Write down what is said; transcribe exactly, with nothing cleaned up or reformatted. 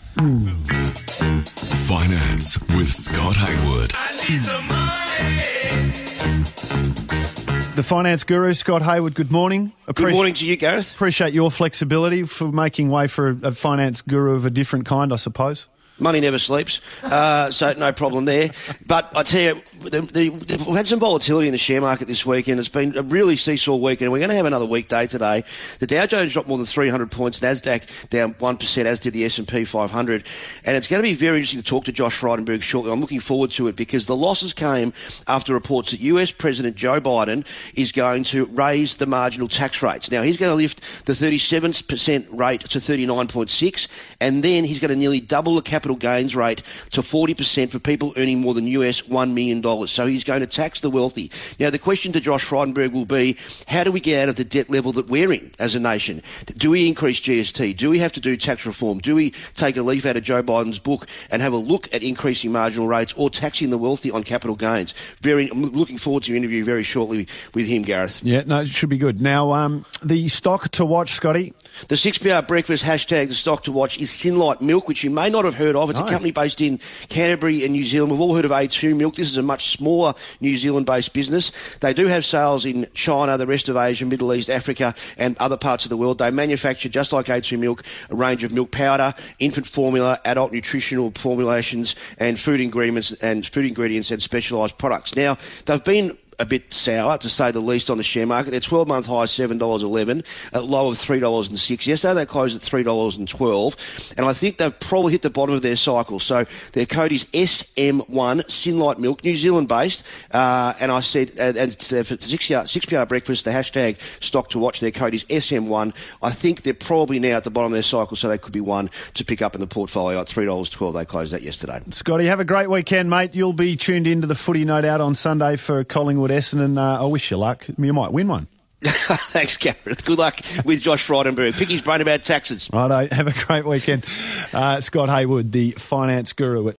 Finance with Scott Haywood. The finance guru, Scott Haywood, good morning. Good Appre- morning to you, Gareth. Appreciate your flexibility for making way for a, a finance guru of a different kind, I suppose. Money never sleeps, uh, so no problem there. But I tell you, the, the, we've had some volatility in the share market this week, and it's been a really seesaw week, and we're going to have another weekday today. The Dow Jones dropped more than three hundred points, NASDAQ down one percent, as did the S and P five hundred. And it's going to be very interesting to talk to Josh Frydenberg shortly. I'm looking forward to it because the losses came after reports that U S President Joe Biden is going to raise the marginal tax rates. Now, he's going to lift the thirty-seven percent rate to thirty-nine point six, and then he's going to nearly double the capital gains rate to forty percent for people earning more than U S one million dollars. So he's going to tax the wealthy. Now, the question to Josh Frydenberg will be, how do we get out of the debt level that we're in as a nation? Do we increase G S T? Do we have to do tax reform? Do we take a leaf out of Joe Biden's book and have a look at increasing marginal rates or taxing the wealthy on capital gains? Very, I'm looking forward to your interview very shortly with him, Gareth. Yeah, no, it should be good. Now, um, the stock to watch, Scotty. The six P R breakfast hashtag, the stock to watch, is Synlite Milk, which you may not have heard of. It's No. a company based in Canterbury and New Zealand. We've all heard of A two Milk. This is a much smaller New Zealand-based business. They do have sales in China, the rest of Asia, Middle East, Africa, and other parts of the world. They manufacture, just like A two Milk, a range of milk powder, infant formula, adult nutritional formulations, and food ingredients and food ingredients and specialised products. Now, they've been a bit sour, to say the least, on the share market. Their twelve-month high is seven dollars eleven, at low of three dollars six. Yesterday they closed at three dollars twelve, and I think they've probably hit the bottom of their cycle. So their code is S M one, Synlite Milk, New Zealand-based, uh, and I said, uh, and for six P R breakfast, the hashtag stock to watch, their code is S M one. I think they're probably now at the bottom of their cycle, so they could be one to pick up in the portfolio at three dollars twelve. They closed that yesterday. Scotty, have a great weekend, mate. You'll be tuned into the footy, no doubt, on Sunday for Collingwood Essendon. Uh, I wish you luck. You might win one. Thanks, Gareth. Good luck with Josh Frydenberg. Pick his brain about taxes. Righto, have a great weekend. Uh, Scott Haywood, the finance guru at